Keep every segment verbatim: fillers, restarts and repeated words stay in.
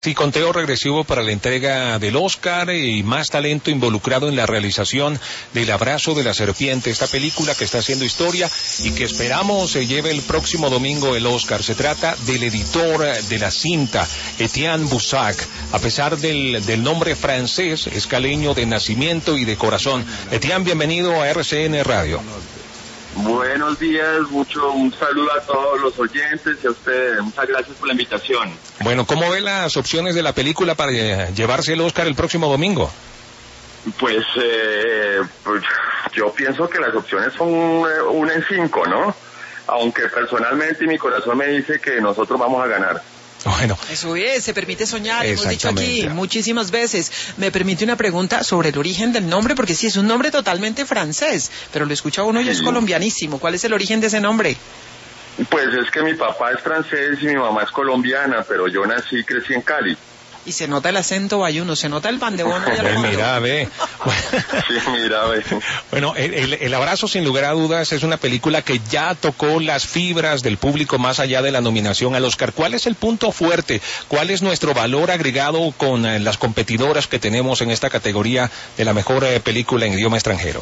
Sí, conteo regresivo para la entrega del Oscar y más talento involucrado en la realización del Abrazo de la Serpiente, esta película que está haciendo historia y que esperamos se lleve el próximo domingo el Oscar. Se trata del editor de la cinta, Etienne Bussac. A pesar del, del nombre francés, es caleño de nacimiento y de corazón. Etienne, bienvenido a R C N Radio. Buenos días, mucho un saludo a todos los oyentes y a ustedes. Muchas gracias por la invitación. Bueno, ¿cómo ve las opciones de la película para llevarse el Oscar el próximo domingo? Pues, eh, pues yo pienso que las opciones son una en cinco, ¿no? Aunque personalmente mi corazón me dice que nosotros vamos a ganar. Bueno. Eso es, se permite soñar, hemos dicho aquí muchísimas veces. Me permite una pregunta sobre el origen del nombre, porque sí, es un nombre totalmente francés, pero lo escucha uno y sí. Es colombianísimo. ¿Cuál es el origen de ese nombre? Pues es que mi papá es francés y mi mamá es colombiana, pero yo nací y crecí en Cali. Y se nota el acento bayuno, se nota el pan de bono. Mira, ve. Sí, mira, ve. Bueno, el, el, el Abrazo, sin lugar a dudas, es una película que ya tocó las fibras del público más allá de la nominación al Oscar. ¿Cuál es el punto fuerte? ¿Cuál es nuestro valor agregado con eh, las competidoras que tenemos en esta categoría de la mejor eh, película en idioma extranjero?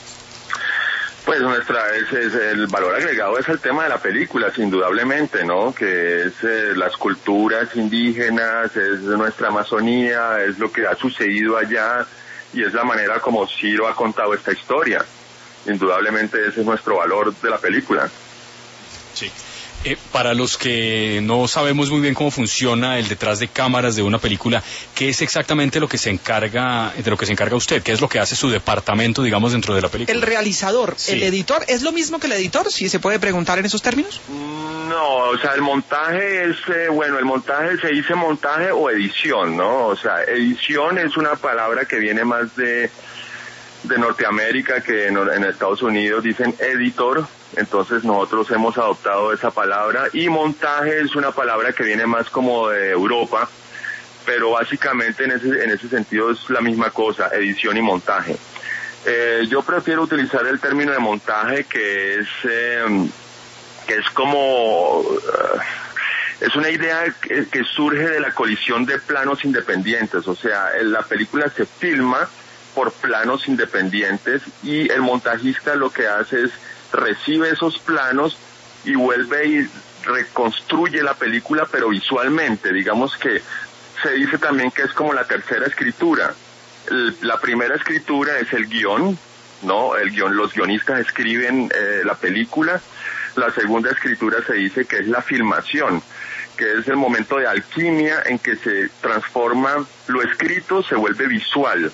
Pues nuestra es, es el valor agregado es el tema de la película, indudablemente, ¿no? Que es eh, las culturas indígenas, es nuestra Amazonía, es lo que ha sucedido allá y es la manera como Ciro ha contado esta historia. Indudablemente ese es nuestro valor de la película. Sí. Eh, para los que no sabemos muy bien cómo funciona el detrás de cámaras de una película, ¿qué es exactamente lo que se encarga, de lo que se encarga usted? ¿Qué es lo que hace su departamento, digamos, dentro de la película? El realizador, sí. El editor, ¿es lo mismo que el editor? ¿Sí se puede preguntar en esos términos? No, o sea, el montaje es, eh, bueno, el montaje se dice montaje o edición, ¿no? O sea, edición es una palabra que viene más de... de Norteamérica, que en, en Estados Unidos dicen editor, entonces nosotros hemos adoptado esa palabra, y montaje es una palabra que viene más como de Europa, pero básicamente en ese, en ese sentido es la misma cosa, edición y montaje. Eh, yo prefiero utilizar el término de montaje, que es, eh, que es como... Uh, es una idea que, que surge de la colisión de planos independientes, o sea, en la película se filma por planos independientes y el montajista lo que hace es recibe esos planos y vuelve y reconstruye la película, pero visualmente. Digamos que se dice también que es como la tercera escritura. El, la primera escritura es el guión, ¿no? El guión, los guionistas escriben eh, la película. La segunda escritura se dice que es la filmación, que es el momento de alquimia en que se transforma lo escrito, se vuelve visual.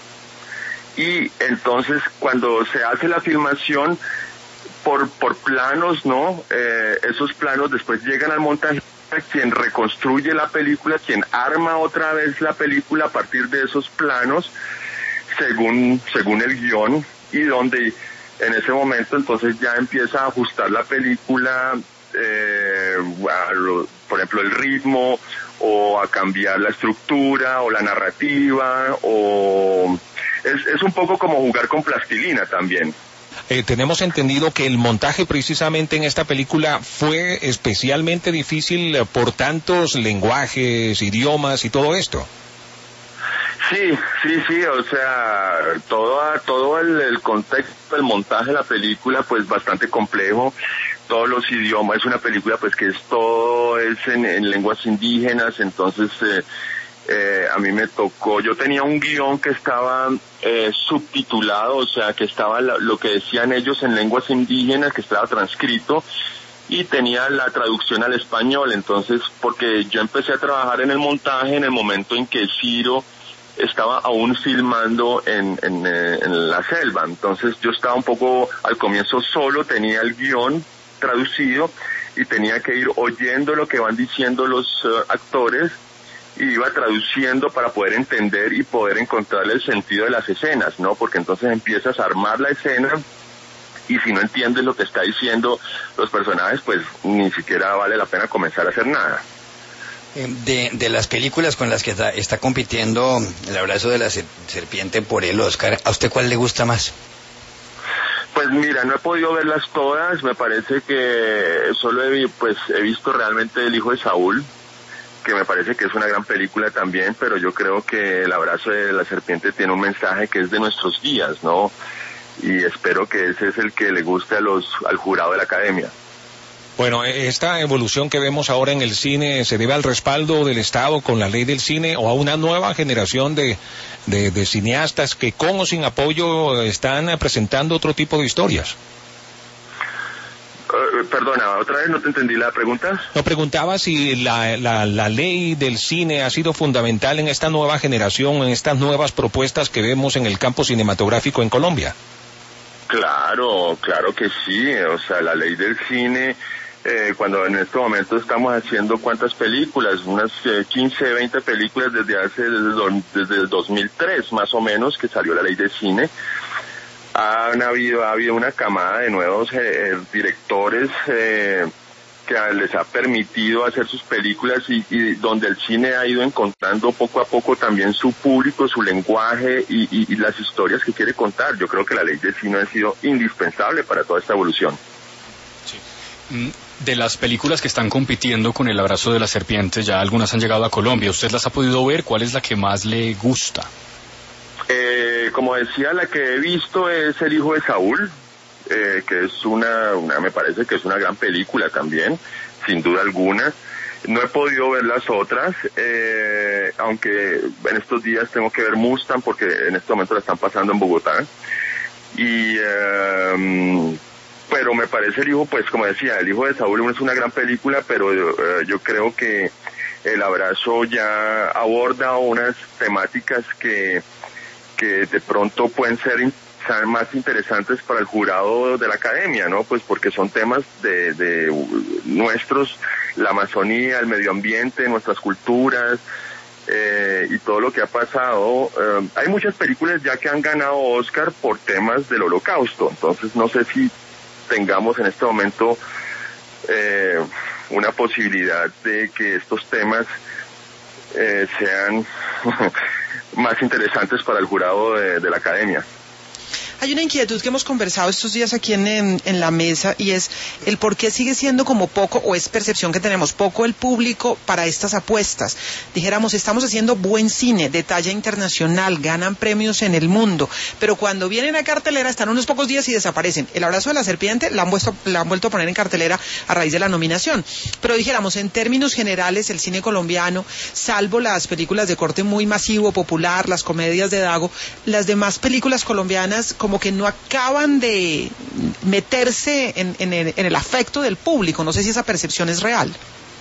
Y entonces cuando se hace la filmación por por planos, ¿no? Eh, esos planos después llegan al montaje, quien reconstruye la película, quien arma otra vez la película a partir de esos planos, según según el guión, y donde en ese momento entonces ya empieza a ajustar la película, eh, a lo, por ejemplo el ritmo, o a cambiar la estructura, o la narrativa, o... Es, es un poco como jugar con plastilina también. Eh, tenemos entendido que el montaje precisamente en esta película fue especialmente difícil por tantos lenguajes, idiomas y todo esto. Sí, sí, sí, o sea, todo, todo el, el contexto del montaje de la película pues bastante complejo, todos los idiomas, es una película pues que es todo, es en, en lenguas indígenas, entonces... Eh, Eh, a mí me tocó, yo tenía un guión que estaba eh, subtitulado, o sea, que estaba la, lo que decían ellos en lenguas indígenas, que estaba transcrito, y tenía la traducción al español. Entonces, porque yo empecé a trabajar en el montaje en el momento en que Ciro estaba aún filmando en, en, eh, en la selva, entonces yo estaba un poco al comienzo solo, tenía el guión traducido, y tenía que ir oyendo lo que van diciendo los uh, actores, y iba traduciendo para poder entender y poder encontrarle el sentido de las escenas, ¿no? Porque entonces empiezas a armar la escena y si no entiendes lo que está diciendo los personajes, pues ni siquiera vale la pena comenzar a hacer nada. De, de las películas con las que está, está compitiendo El Abrazo de la Serpiente por el Oscar, ¿a usted cuál le gusta más? Pues mira, no he podido verlas todas, me parece que solo he, pues, he visto realmente El Hijo de Saúl, que me parece que es una gran película también, pero yo creo que El abrazo de la serpiente tiene un mensaje que es de nuestros días, ¿no? Y espero que ese es el que le guste a los, al jurado de la Academia. Bueno, esta evolución que vemos ahora en el cine se debe al respaldo del Estado con la ley del cine o a una nueva generación de, de, de cineastas que con o sin apoyo están presentando otro tipo de historias. Uh, perdona, otra vez no te entendí la pregunta. No, preguntaba si la, la, la ley del cine ha sido fundamental en esta nueva generación, en estas nuevas propuestas que vemos en el campo cinematográfico en Colombia. Claro, claro que sí, o sea, la ley del cine, eh, cuando en este momento estamos haciendo cuántas películas, unas eh, quince, veinte películas desde hace, desde, do, desde el dos mil tres más o menos que salió la ley del cine. Han habido, ha habido una camada de nuevos eh, directores eh, que les ha permitido hacer sus películas y, y donde el cine ha ido encontrando poco a poco también su público, su lenguaje y, y, y las historias que quiere contar. Yo creo que la ley del cine ha sido indispensable para toda esta evolución. Sí. De las películas que están compitiendo con El abrazo de la serpiente, ya algunas han llegado a Colombia. ¿Usted las ha podido ver? ¿Cuál es la que más le gusta? Eh, como decía, la que he visto es El hijo de Saúl, eh, que es una, una, me parece que es una gran película también, sin duda alguna. No he podido ver las otras, eh, aunque en estos días tengo que ver Mustang porque en este momento la están pasando en Bogotá. Y, eh, pero me parece El hijo, pues como decía, El hijo de Saúl es una gran película, pero eh, yo creo que El abrazo ya aborda unas temáticas que que de pronto pueden ser in, más interesantes para el jurado de la Academia, ¿no? Pues porque son temas de, de nuestros, la Amazonía, el medio ambiente, nuestras culturas, eh, y todo lo que ha pasado. Eh, hay muchas películas ya que han ganado Oscar por temas del Holocausto, entonces no sé si tengamos en este momento eh, una posibilidad de que estos temas eh, sean más interesantes para el jurado de, de la Academia. Hay una inquietud que hemos conversado estos días aquí en, en, en la mesa y es el por qué sigue siendo como poco, o es percepción que tenemos, poco el público para estas apuestas. Dijéramos, estamos haciendo buen cine de talla internacional, ganan premios en el mundo, pero cuando vienen a cartelera están unos pocos días y desaparecen. El abrazo de la serpiente la han, vuelto, la han vuelto a poner en cartelera a raíz de la nominación. Pero dijéramos, en términos generales, el cine colombiano, salvo las películas de corte muy masivo, popular, las comedias de Dago, las demás películas colombianas como que no acaban de meterse en, en, el, en el afecto del público. No sé si esa percepción es real.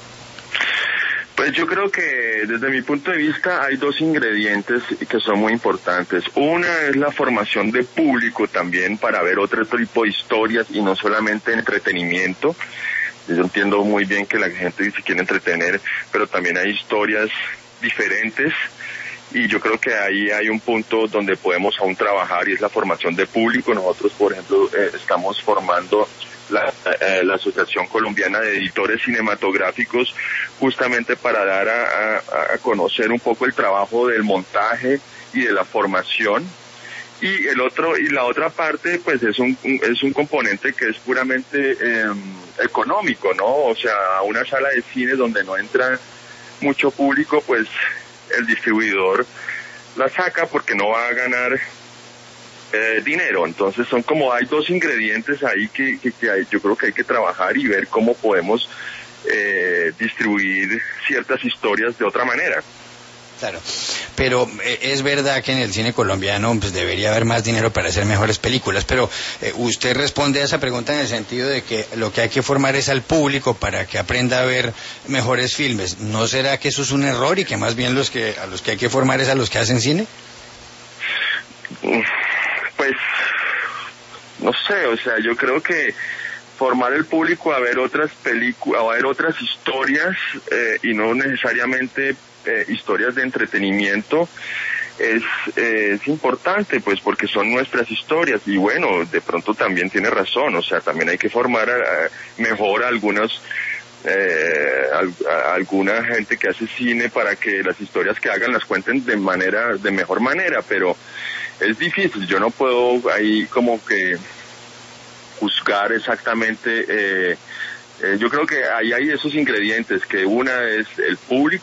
Pues yo creo que desde mi punto de vista hay dos ingredientes que son muy importantes. Una es la formación de público también para ver otro tipo de historias y no solamente entretenimiento. Yo entiendo muy bien que la gente se quiere entretener, pero también hay historias diferentes. Y yo creo que ahí hay un punto donde podemos aún trabajar y es la formación de público. Nosotros, por ejemplo, eh, estamos formando la, eh, la Asociación Colombiana de Editores Cinematográficos justamente para dar a, a, a conocer un poco el trabajo del montaje y de la formación. Y el otro y la otra parte, pues es un, un es un componente que es puramente eh, económico, ¿no? O sea, una sala de cine donde no entra mucho público, pues el distribuidor la saca porque no va a ganar eh, dinero. Entonces son como, hay dos ingredientes ahí que, que, que hay, yo creo que hay que trabajar y ver cómo podemos eh, distribuir ciertas historias de otra manera. Claro, pero eh, es verdad que en el cine colombiano pues debería haber más dinero para hacer mejores películas, pero eh, usted responde a esa pregunta en el sentido de que lo que hay que formar es al público para que aprenda a ver mejores filmes. ¿No será que eso es un error y que más bien los que a los que hay que formar es a los que hacen cine? Pues no sé, o sea, yo creo que formar el público a ver otras películas, a ver otras historias eh, y no necesariamente Eh, historias de entretenimiento es, eh, es importante, pues porque son nuestras historias. Y bueno, de pronto también tiene razón, o sea, también hay que formar a, a, mejor a algunos eh, a, a alguna gente que hace cine para que las historias que hagan las cuenten de manera de mejor manera, pero es difícil. Yo no puedo ahí como que juzgar exactamente. eh, Eh, yo creo que ahí hay esos ingredientes, que una es el público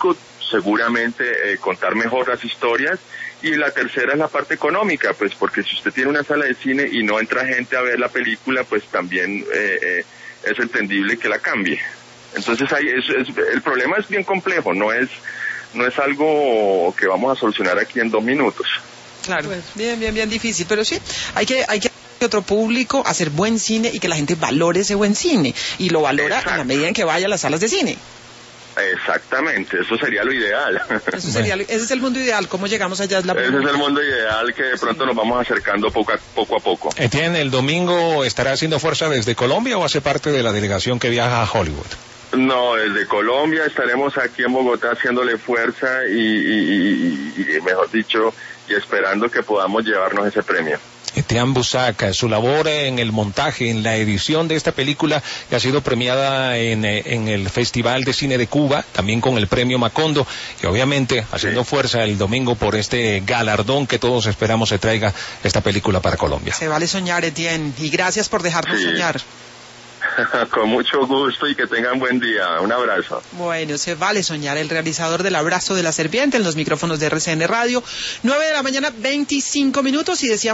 seguramente eh, contar mejor las historias. Y la tercera es la parte económica, pues porque si usted tiene una sala de cine y no entra gente a ver la película, pues también eh, eh, es entendible que la cambie. Entonces ahí es, es, el problema es bien complejo, no es no es algo que vamos a solucionar aquí en dos minutos. Claro, bien, bien, bien difícil, pero sí, hay que hay que otro público, hacer buen cine y que la gente valore ese buen cine y lo valora Exacto. en la medida en que vaya a las salas de cine. Exactamente, eso sería lo ideal. Eso sería, ese es el mundo ideal, ¿cómo llegamos allá? Es la ese es el mundo ideal que de pronto sí. nos vamos acercando poco a poco. A poco. Etienne, ¿el domingo estará haciendo fuerza desde Colombia o hace parte de la delegación que viaja a Hollywood? No, desde Colombia estaremos aquí en Bogotá haciéndole fuerza y, y, y, y mejor dicho, y esperando que podamos llevarnos ese premio. Etienne Bussac, su labor en el montaje, en la edición de esta película que ha sido premiada en, en el Festival de Cine de Cuba, también con el premio Macondo, y obviamente haciendo sí. fuerza el domingo por este galardón que todos esperamos se traiga esta película para Colombia. Se vale soñar, Etienne, y gracias por dejarnos sí. soñar. Con mucho gusto y que tengan buen día. Un abrazo. Bueno, se vale soñar. El realizador del Abrazo de la Serpiente en los micrófonos de R C N Radio. nueve de la mañana, veinticinco minutos y decía